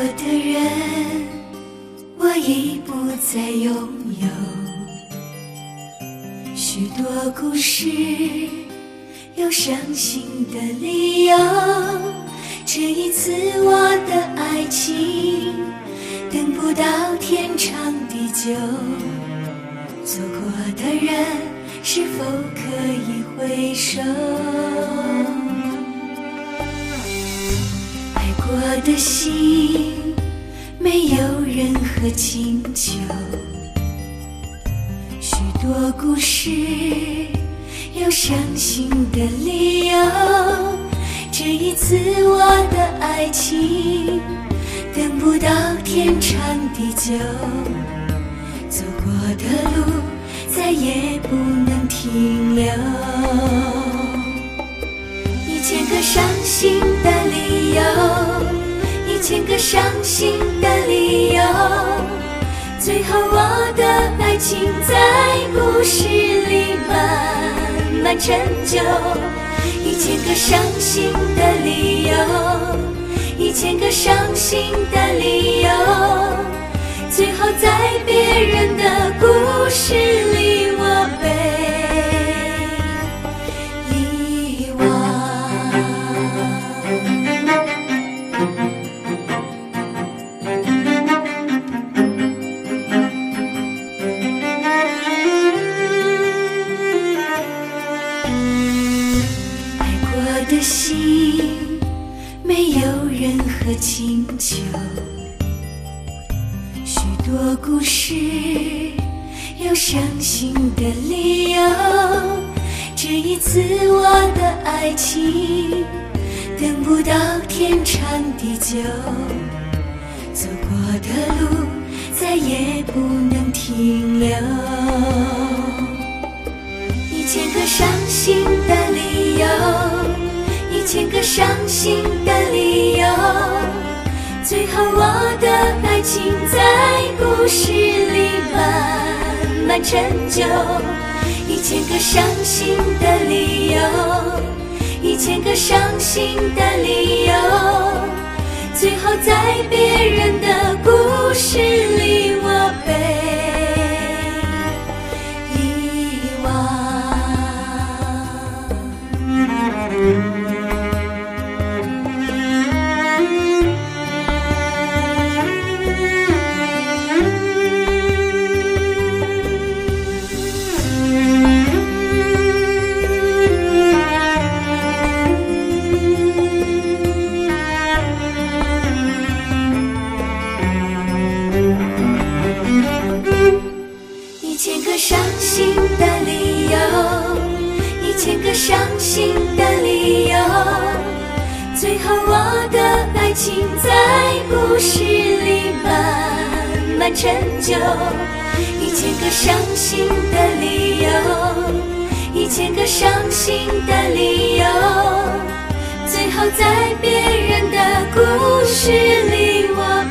的人，我已不再拥有。许多故事有伤心的理由，这一次我的爱情等不到天长地久。错过的人是否可以回首？爱过的心没有任何请求，许多故事有伤心的理由，这一次我的爱情等不到天长地久。走过的路再也不能停留，1000个伤心的理由，1000个伤心的理由，最后我的爱情在故事里慢慢成就。1000个伤心的理由，1000个伤心的理由，最后在别人的故事里我被遗忘。爱过的心没有任何请求，许多故事有伤心的理由，这一次我的爱情等不到天长地久。走过的路再也不能停留，1000个伤心的理由，1000个伤心的理由，最后我的爱情在故事里慢慢成就。1000个伤心的理由，1000个伤心的理由，最后在别人的故事里我被遗忘。1000个伤心的理由，1000个伤心的理由，最后我的爱情在故事里慢慢成就。1000个伤心的理由，1000个伤心的理由，最后在别人的故事里我